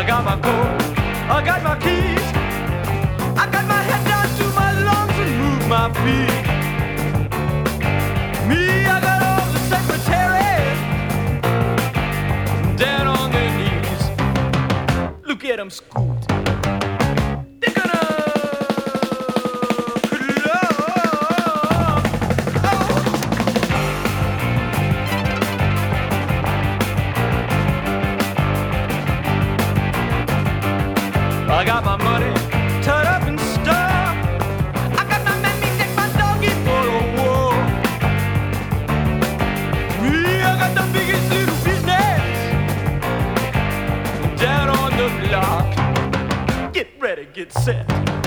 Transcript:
I got my coat, I got my keys, I got my head down to my lungs and move my feet. Me, I got all the secretaries down on their knees. Look at them scoot. They're gonna I got my money tied up in stuff. I got my man, me take my doggy for a walk. Me, I got the biggest little business down on the block. Get ready, get set.